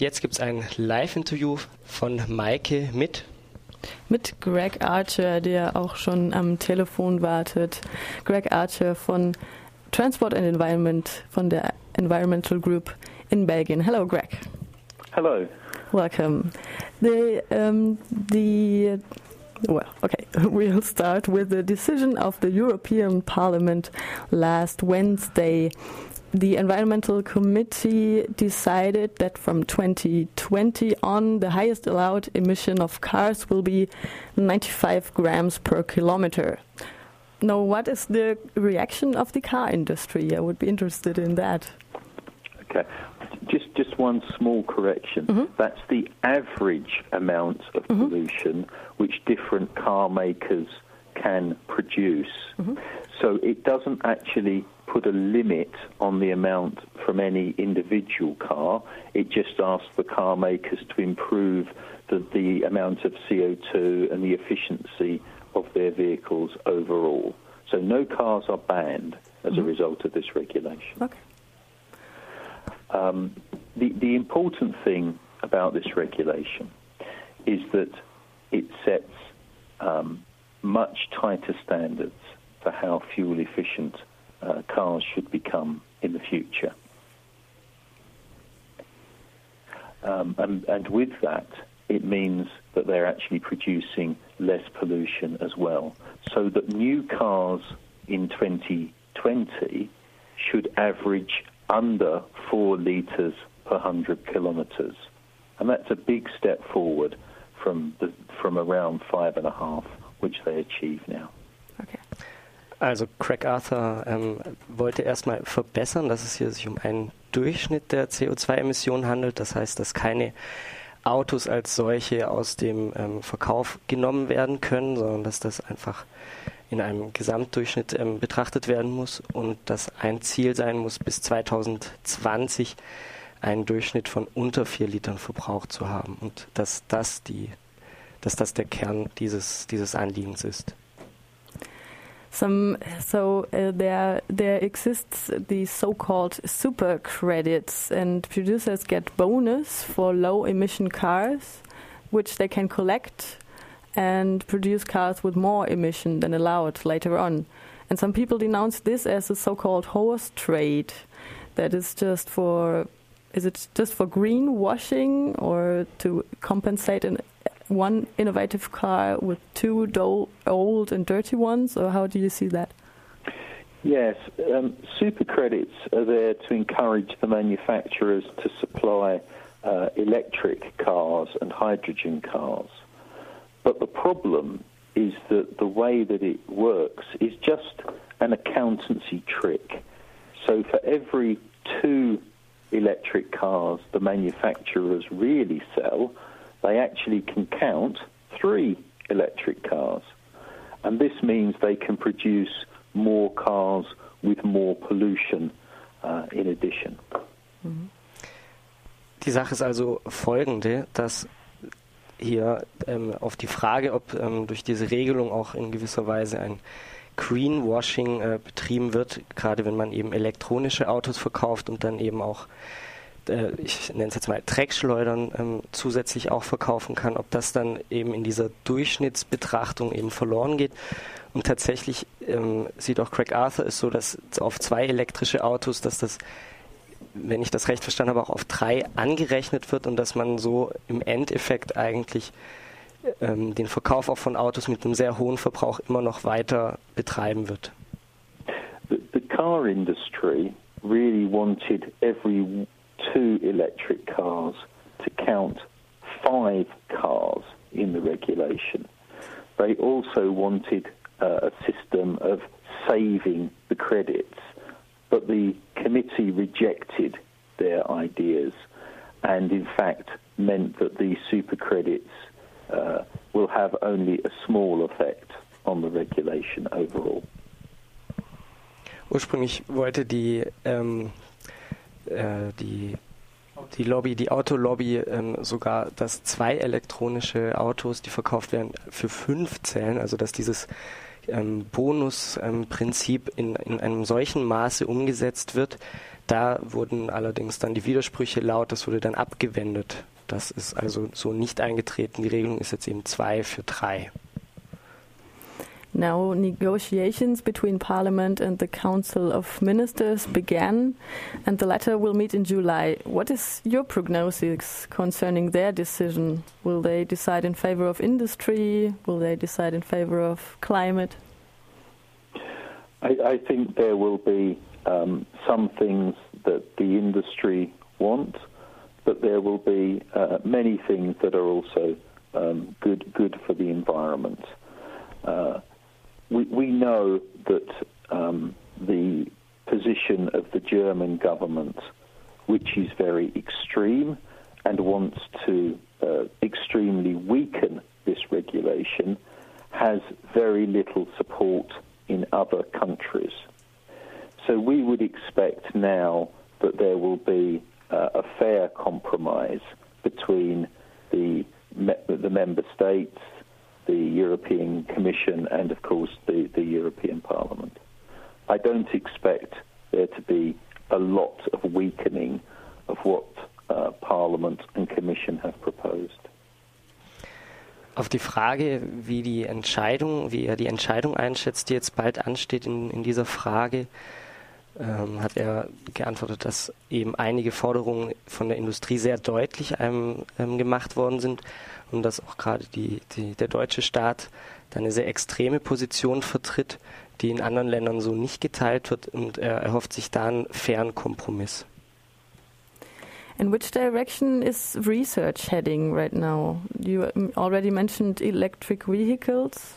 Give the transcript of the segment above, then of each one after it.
Jetzt gibt es ein Live-Interview von Maike mit Greg Archer, der auch schon am Telefon wartet. Greg Archer von Transport and Environment von der Environmental Group in Belgien. Hello, Greg. Hello. Welcome. We'll start with the decision of the European Parliament last Wednesday. The Environmental Committee decided that from 2020 on, the highest allowed emission of cars will be 95 grams per kilometer. Now, what is the reaction of the car industry? I would be interested in that. Okay. Just one small correction. Mm-hmm. That's the average amount of pollution which different car makers can produce. Mm-hmm. So it doesn't actually put a limit on the amount from any individual car. It just asks the car makers to improve the amount of CO2 and the efficiency of their vehicles overall. So no cars are banned as a result of this regulation. Okay. The important thing about this regulation is that it sets much tighter standards for how fuel efficient cars should become in the future. And with that, it means that they're actually producing less pollution as well. So that new cars in 2020 should average under 4 litres per 100 kilometres. And that's a big step forward from around 5.5, which they achieve now. Okay. Also Greg Archer wollte erstmal verbessern, dass es hier sich um einen Durchschnitt der CO2-Emissionen handelt. Das heißt, dass keine Autos als solche aus dem Verkauf genommen werden können, sondern dass das einfach in einem Gesamtdurchschnitt betrachtet werden muss und dass ein Ziel sein muss, bis 2020 einen Durchschnitt von unter 4 Litern verbraucht zu haben und dass das der Kern dieses Anliegens ist. There exists the so-called super credits, and producers get bonus for low-emission cars, which they can collect and produce cars with more emission than allowed later on. And some people denounce this as a so-called horse trade. That is just for greenwashing or to compensate one innovative car with 2 old and dirty ones, or how do you see that? Yes, super credits are there to encourage the manufacturers to supply electric cars and hydrogen cars. But the problem is that the way that it works is just an accountancy trick. So for every 2 electric cars the manufacturers really sell, they actually can count 3 electric cars. And this means they can produce more cars with more pollution in addition. Die Sache ist also folgende, dass hier auf die Frage, ob durch diese Regelung auch in gewisser Weise ein Greenwashing betrieben wird, gerade wenn man eben elektronische Autos verkauft und dann eben auch ich nenne es jetzt mal Dreckschleudern zusätzlich auch verkaufen kann, ob das dann eben in dieser Durchschnittsbetrachtung eben verloren geht. Und tatsächlich sieht auch Greg Archer es so, dass auf 2 elektrische Autos, dass das, wenn ich das recht verstanden habe, auch auf 3 angerechnet wird und dass man so im Endeffekt eigentlich den Verkauf auch von Autos mit einem sehr hohen Verbrauch immer noch weiter betreiben wird. The car industry really wanted every 2 electric cars to count 5 cars in the regulation. They also wanted a system of saving the credits, but the committee rejected their ideas and in fact meant that these super credits will have only a small effect on the regulation overall. Ursprünglich wollte die Autolobby sogar, dass 2 elektronische Autos, die verkauft werden, für 5 zählen, also dass dieses Bonusprinzip in einem solchen Maße umgesetzt wird, da wurden allerdings dann die Widersprüche laut, das wurde dann abgewendet. Das ist also so nicht eingetreten. Die Regelung ist jetzt eben 2 für 3. Now negotiations between Parliament and the Council of Ministers began, and the latter will meet in July. What is your prognosis concerning their decision? Will they decide in favor of industry? Will they decide in favor of climate? I think there will be some things that the industry want, but there will be many things that are also good for the environment. We know that the position of the German government, which is very extreme and wants to extremely weaken this regulation, has very little support in other countries. So we would expect now that there will be a fair compromise between the member states, the European Commission, and of course the European Parliament. I don't expect there to be a lot of weakening of what Parliament and Commission have proposed. Auf die Frage, wie er die Entscheidung einschätzt, die jetzt bald ansteht in dieser Frage, hat er geantwortet, dass eben einige Forderungen von der Industrie sehr deutlich gemacht worden sind und dass auch gerade der deutsche Staat da eine sehr extreme Position vertritt, die in anderen Ländern so nicht geteilt wird, und er erhofft sich da einen fairen Kompromiss. In which direction is research heading right now? You already mentioned electric vehicles.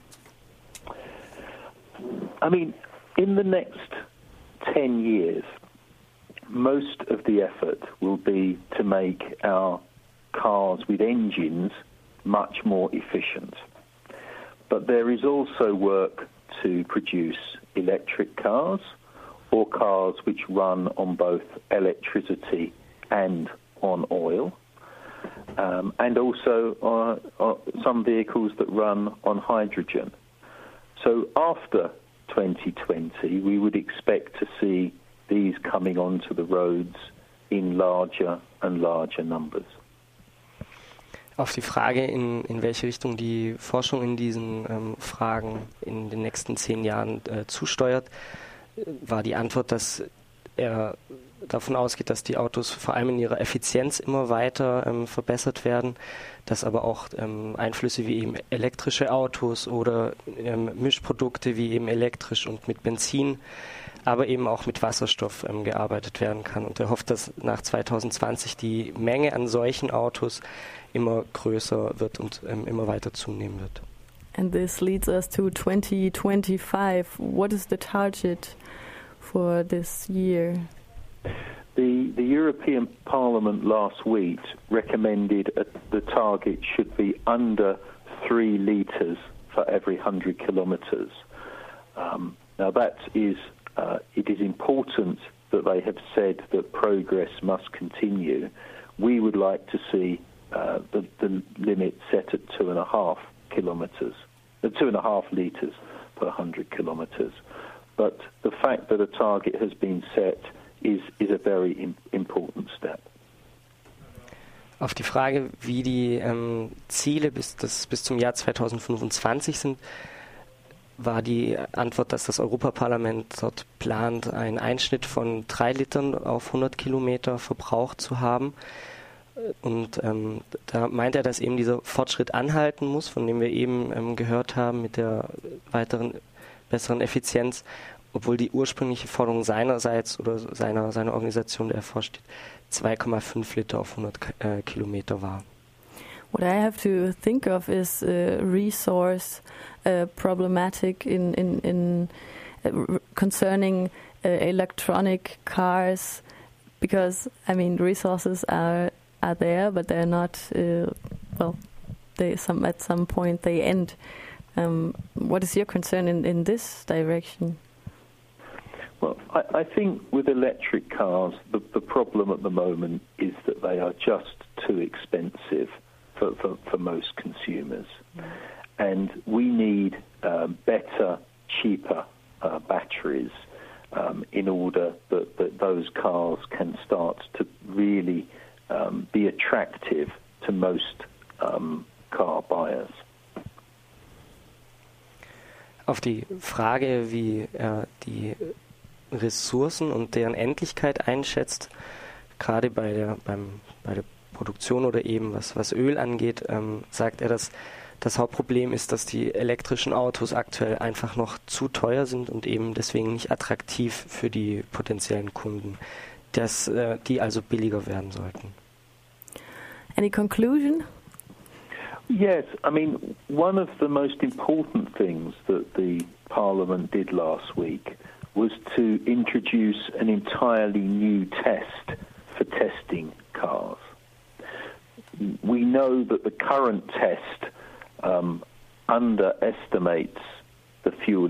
I mean, in the next 10 years, most of the effort will be to make our cars with engines much more efficient. But there is also work to produce electric cars or cars which run on both electricity and on oil, and also some vehicles that run on hydrogen. So after 2020, we would expect to see these coming onto the roads in larger and larger numbers. Auf die Frage, in welche Richtung die Forschung in diesen Fragen in den nächsten 10 Jahren zusteuert, war die Antwort, dass er davon ausgeht, dass die Autos vor allem in ihrer Effizienz immer weiter verbessert werden, dass aber auch Einflüsse wie eben elektrische Autos oder Mischprodukte wie eben elektrisch und mit Benzin, aber eben auch mit Wasserstoff gearbeitet werden kann. Und er hofft, dass nach 2020 die Menge an solchen Autos immer größer wird und immer weiter zunehmen wird. And this leads us to 2025. What is the target for this year? The European Parliament last week recommended the target should be under 3 litres for every 100 kilometres. Now that is, it is important that they have said that progress must continue. We would like to see the limit set at 2.5 kilometres, 2.5 litres per 100 kilometres. But the fact that a target has been set is a very important step. Auf die Frage, wie die Ziele bis zum Jahr 2025 sind, war die Antwort, dass das Europaparlament dort plant, einen Einschnitt von 3 Litern auf 100 Kilometer Verbrauch zu haben. Und da meint er, dass eben dieser Fortschritt anhalten muss, von dem wir eben gehört haben, mit der weiteren besseren Effizienz, obwohl die ursprüngliche Forderung seinerseits oder seiner Organisation, der vorsteht, 2,5 Liter auf 100 Kilometer war. What I have to think of is resource problematic in concerning electronic cars, because I mean resources are there, but they're not. At some point they end. What is your concern in this direction? Well, I think with electric cars, the problem at the moment is that they are just too expensive for most consumers. And we need better, cheaper batteries in order that those cars can start to really be attractive to most car buyers. Auf die Frage, wie er die Ressourcen und deren Endlichkeit einschätzt, gerade bei der Produktion oder eben was Öl angeht, sagt er, dass das Hauptproblem ist, dass die elektrischen Autos aktuell einfach noch zu teuer sind und eben deswegen nicht attraktiv für die potenziellen Kunden, dass die also billiger werden sollten. Any conclusion? Yes, I mean, one of the most important things that the Parliament did last week was to introduce an entirely new test for testing cars. We know that the current test underestimates the fuel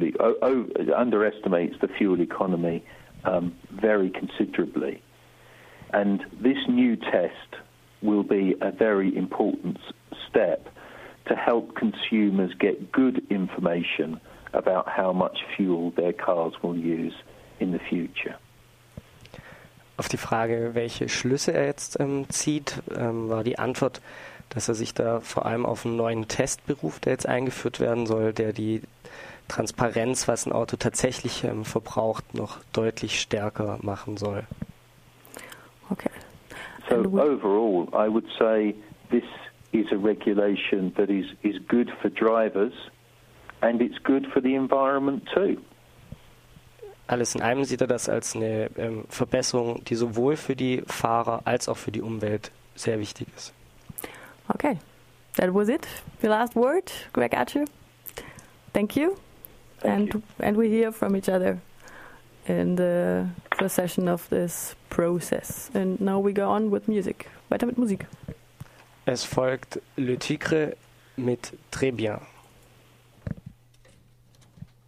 economy very considerably, and this new test will be a very important step to help consumers get good information about how much fuel their cars will use in the future. Auf die Frage, welche Schlüsse er jetzt zieht, war die Antwort, dass er sich da vor allem auf einen neuen Test beruft, der jetzt eingeführt werden soll, der die Transparenz, was ein Auto tatsächlich verbraucht, noch deutlich stärker machen soll. Okay. So overall, I would say this is a regulation that is good for drivers and it's good for the environment too. Alles in allem sieht er das als eine Verbesserung, die sowohl für die Fahrer als auch für die Umwelt sehr wichtig ist. Okay, that was it. The last word, Greg Archer. Thank you. Thank you. And we hear from each other in the first session of this process. And now we go on with music. Weiter mit Musik. Es folgt Le Tigre mit Très bien.